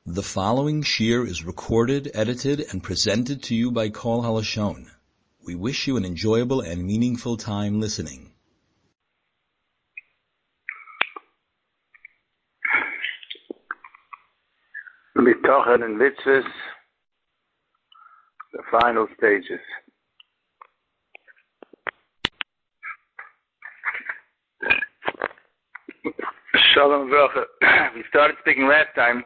The following shir is recorded, edited, and presented to you by Kol Halashon. We wish you an enjoyable and meaningful time listening. Bitochen and mitzvahs, the final stages. Shalom Bracha. We started speaking last time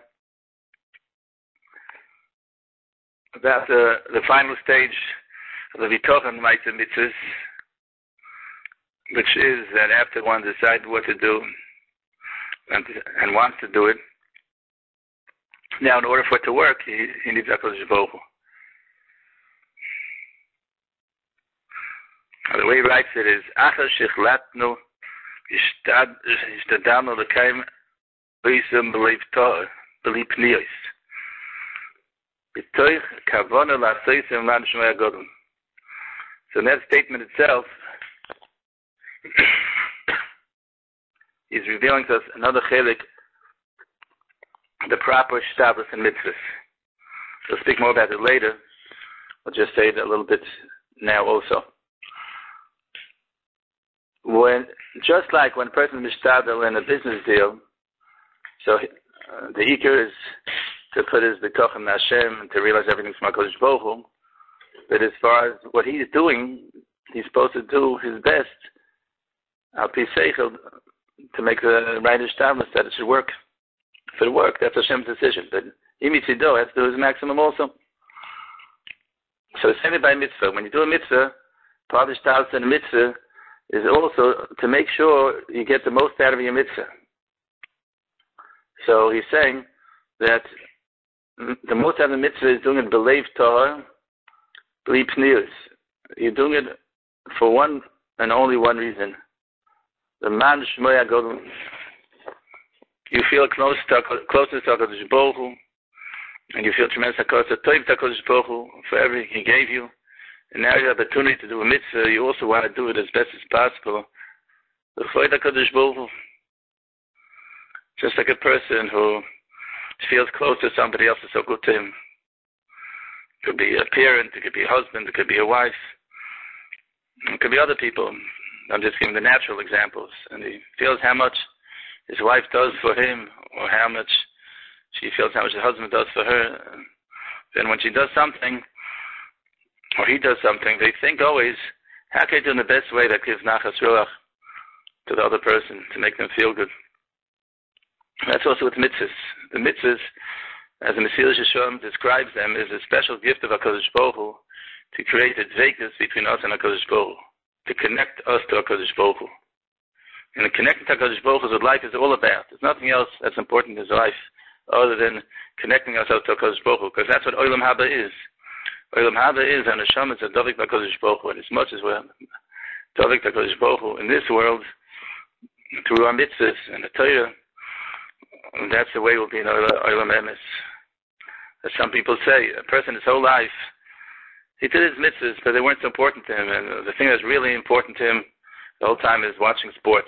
about the final stage of the Bitochen Ma'aseh mitzvahs, which is that after one decides what to do and wants to do it, now in order for it to work, he needs HaKadosh Baruch Hu. The way he writes it is, Achar shechlatnu ishtadalnu l'kaim b'isum b'leiv to'ah b'li pniyos b'toich kavona l'aseisim l'an shmei HaGodol. So in that statement itself, he's revealing to us another chelik, the proper shtabros and mitzvahs. We'll speak more about it later. I'll just say it a little bit now also. Just like when a person is mishtadel in a business deal, so the ikar is to put his bitochen in Hashem and to realize everything's from HaKadosh Baruch Hu. But as far as what he's doing, he's supposed to do his best, al pi seichel, to make the right shtabros that it should work. If it work, that's Hashem's decision. But Imitzido has to do his maximum also. So it's said by mitzvah. When you do a mitzvah, part of the shtabros in a mitzvah is also to make sure you get the most out of your mitzvah. So he's saying that the most out of the mitzvah is doing it b'leiv to'ah, b'li pniyos. You're doing it for one and only one reason. The man shmei HaGodol. You feel closer to HaKadosh Baruch Hu, and you feel tremendous HaKadosh Baruch Hu for everything He gave you. And now you have the opportunity to do a mitzvah. You also want to do it as best as possible. HaKadosh Baruch Hu. Just like a person who feels close to somebody else is so good to him. It could be a parent, it could be a husband, it could be a wife, it could be other people. I'm just giving the natural examples. And he feels how much his wife does for him, or how much she feels how much the husband does for her. Then when she does something, or he does something, they think always, how can I do in the best way that gives nachas ruach to the other person, to make them feel good. That's also with mitzvahs. The mitzvahs, as the Mesilas Yesharim describes them, is a special gift of HaKadosh Baruch Hu to create a dveikos between us and HaKadosh Baruch Hu, to connect us to HaKadosh Baruch Hu. And the connecting to HaKadosh Baruch Hu is what life is all about. There's nothing else that's important in his life other than connecting ourselves to HaKadosh Baruch Hu, because that's what Olam Haba is. Olam Haba is, and Hashem is a Davik HaKadosh Baruch Hu. And as much as we're Davik HaKadosh Baruch Hu in this world, through our mitzvahs and the Torah, that's the way we'll be in Olam Emes. As some people say, a person his whole life, he did his mitzvahs, but they weren't so important to him. And the thing that's really important to him the whole time is watching sports.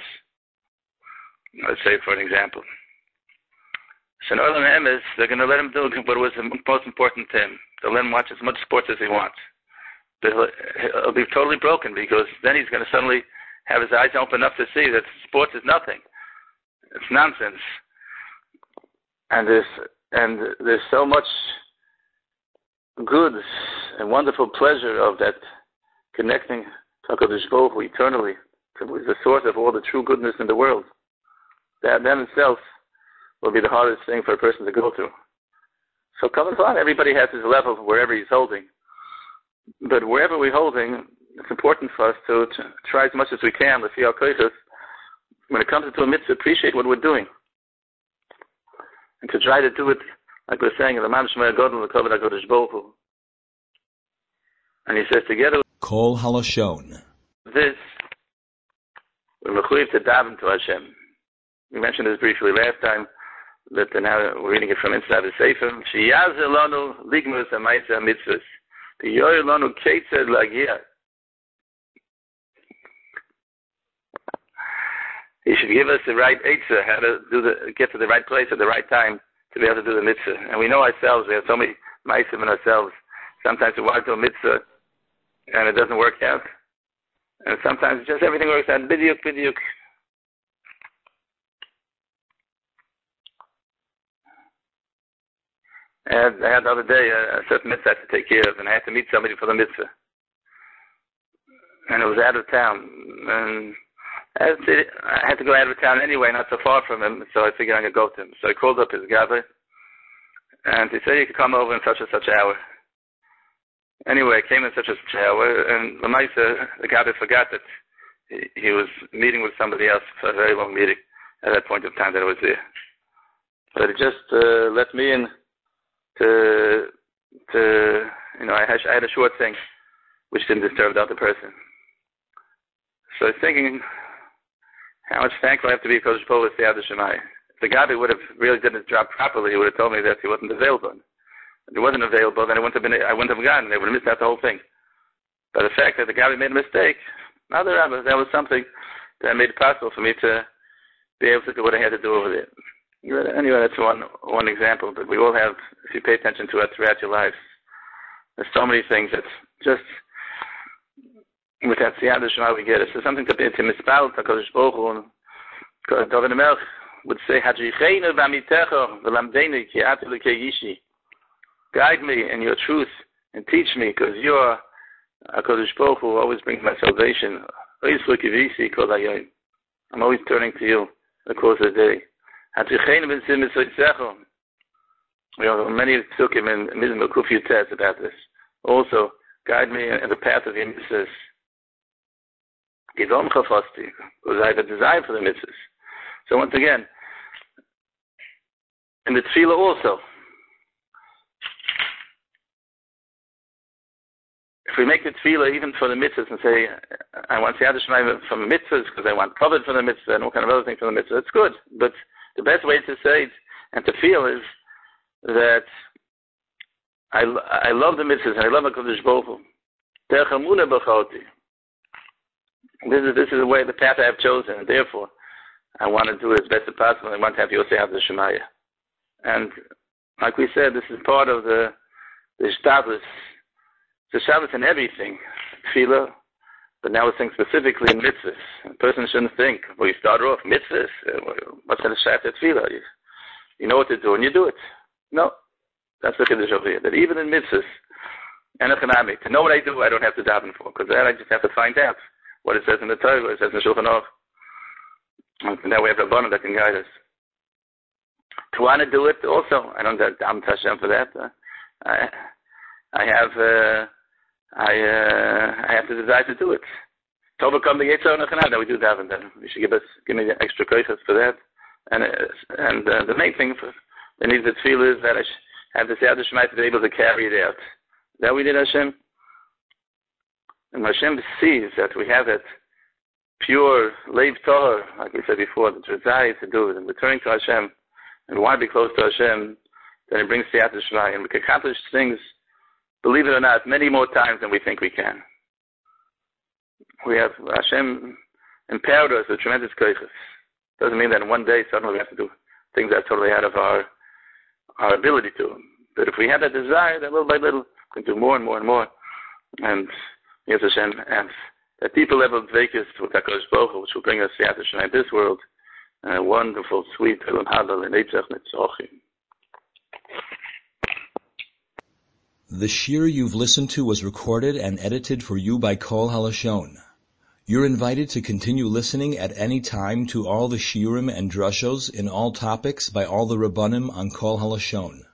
Let's say, for an example. So in Olam Emes, they're going to let him do what was the most important to him. They'll let him watch as much sports as he wants. But he'll be totally broken, because then he's going to suddenly have his eyes open up to see that sports is nothing. It's nonsense. And there's so much good and wonderful pleasure of that connecting to HaKadosh Baruch Hu eternally, who is the source of all the true goodness in the world. That itself will be the hardest thing for a person to go through. So coming on, everybody has his level wherever he's holding. But wherever we're holding, it's important for us to try as much as we can, when it comes to a mitzvah, appreciate what we're doing. And to try to do it, like we're saying, in the Man Shmei HaGodol, the Kavod HaKadosh Baruch Hu. And he says, together with Kol Halashon. This, we're mechuyev to daven to Hashem. We mentioned this briefly last time, but now we're reading it from inside the Sefer. Sheyazer lanu ligmus ha'ma'aseh mitzvahs. V'yoyer lanu ketzad lagia. He should give us the right eitzah, how to get to the right place at the right time to be able to do the mitzvah. And we know ourselves, we have so many ma'asim in ourselves. Sometimes we want to do a mitzvah and it doesn't work out. And sometimes just everything works out. Bidiyuk. I had the other day a certain mitzvah I had to take care of, and I had to meet somebody for the mitzvah. And it was out of town. And I had to go out of town anyway, not so far from him, so I figured I'm going to go to him. So I called up his gabbai, and he said he could come over in such and such hour. Anyway, I came in such and such hour, and the gabbai forgot that he was meeting with somebody else for a very long meeting at that point of time that I was there. But he just let me in to I had a short thing which didn't disturb the other person. So I was thinking how much thankful I have to be because Paul was the Yad Shemai. If the Gabi would have really done his job properly, he would have told me that he wasn't available. If he wasn't available, then I wouldn't have gotten. They would have missed out the whole thing. But the fact that the Gabi made a mistake, that was something that made it possible for me to be able to do what I had to do over there. Anyway, that's one example, but we all have, if you pay attention to it throughout your life, there's so many things that just, with that Siyad Shema we get it. So something to mispal, HaKadosh Baruch Hu, David HaMelech would say, Hadricheinu v'amitecha v'lamdeinu ki atu l'kei yishi. Guide me in your truth and teach me, because you are HaKadosh Baruch Hu, always brings my salvation. I'm always turning to you the course of the day. We have many psukim in Mizmor Kuf Yutes about this. Also, guide me in the path of your mitzvahs. Gidom chafasti, because I have a desire for the mitzvahs. So once again, in the tefillah also, if we make the tefillah even for the mitzvahs and say, I want Siyad Shema from the mitzvahs because I want covered for the mitzvah and all kind of other things for the mitzvah, it's good. But the best way to say it and to feel is that I love the mitzvahs and I love HaKadosh Baruch Hu. Derech Emunah b'choti. This is the way, the path I have chosen, and therefore I want to do it as best as possible. I want to have Yosei Avda Shemaya. And like we said, this is part of the Shabbos. The Shabbos in everything, tefillah, but now we're saying specifically in mitzvahs. A person shouldn't think, well, you start off mitzvahs, what's going to shaft at tefillah? You know what to do and you do it. No, that's the chiddush over here. That even in mitzvahs, and economic, to know what I do, I don't have to daven for, because then I just have to find out what it says in the Torah, what it says in the Shulchan Aruch. And now we have Rabbanan that can guide us. To want to do it also, I don't have daven to Hashem for that. I have the desire to do it. To overcome the Yetzer Hara, that we do daven. Then you should give me the extra koiches for that. And the main thing that needs the tefillah is that I have the Siyad Shema to be able to carry it out. That we did Hashem. And Hashem sees that we have that pure leiv tahor, like we said before, the desire to do it and returning to Hashem and want to be close to Hashem. Then it brings Siyad Shema, and we can accomplish things, believe it or not, many more times than we think we can. We have Hashem empowered us with tremendous koiches. Doesn't mean that in one day suddenly we have to do things that are totally out of our ability to. But if we have that desire, then little by little we can do more and more and more. And yes, Hashem, and that deeper level of dveikos with HaKadosh Baruch Hu, which will bring us Siyat Hashem in this world, and a wonderful, sweet Elam Hadal and Eitzach Netzochim. The shir you've listened to was recorded and edited for you by Kol Halashon. You're invited to continue listening at any time to all the shirim and drushos in all topics by all the Rabbanim on Kol Halashon.